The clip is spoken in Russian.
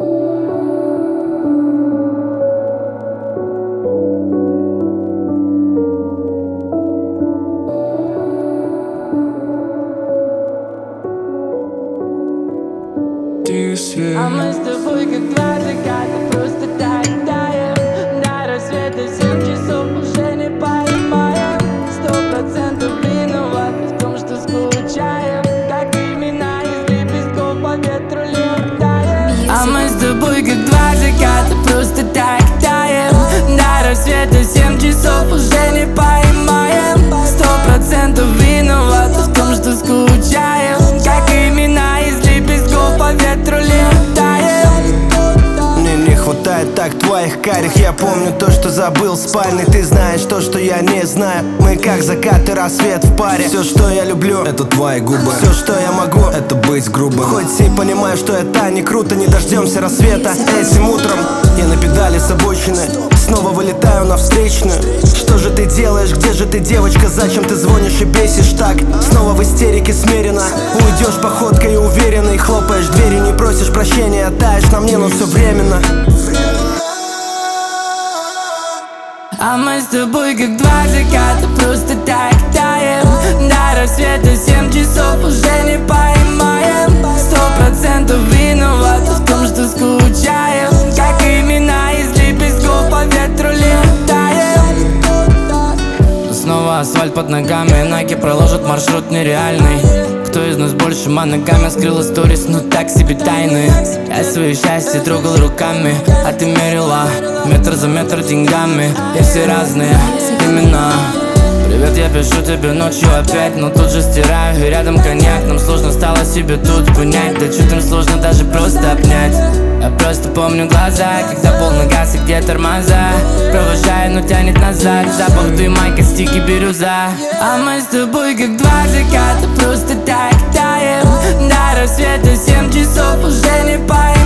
А мы с тобой как два заката, просто так таем. До рассвета 7 часов уже не поймаем. 100% виноваты в том, что скучаем. Как имена из лепестков по ветру летаем. А мы с тобой как два заката, просто так таем. До рассвета 7 часов уже не поймаем. 100% виноваты в том, что скучаем. Как имена из лепестков по ветру летаем. Мне не хватает так твоих карих. Я помню то, что забыл в спальне. Ты знаешь то, что я не знаю. Мы как закат и рассвет в паре. Все, что я люблю, это твои губы. Все, что я могу, это быть грубым. Хоть и понимаю, что это не круто, не дождемся рассвета. Этим утром я на педали с обочины снова вылетаю на встречную. Что же ты делаешь, где же ты, девочка? Зачем ты звонишь и бесишь так? Снова в истерике смиренно. Уйдешь походкой уверенной, хлопаешь дверью, не просишь прощения, таешь на мне, но все временно. А мы с тобой как два заката, просто так таем. До рассвета 7 часов уже не поймаем. 100% виноваты в том, что скучаем. Как имена из лепестков по ветру летаем. Снова асфальт под ногами, Nike проложат маршрут нереальный. Кто из нас больше моногами скрыла сторис, но так себе тайны. Я свои счастья трогал руками, а ты мерила метр за метр деньгами. И все разные имена. Привет, я пишу тебе ночью опять, но тут же стираю, и рядом коньяк. Нам сложно стало себе тут понять, да чё там сложно даже просто обнять. Я просто помню глаза, когда полный газ и где тормоза. Провожаю, но тянет назад, запах дыма, костики бирюза. А мы с тобой как два заката, просто так таем. До рассвета 7 часов уже не поймаем.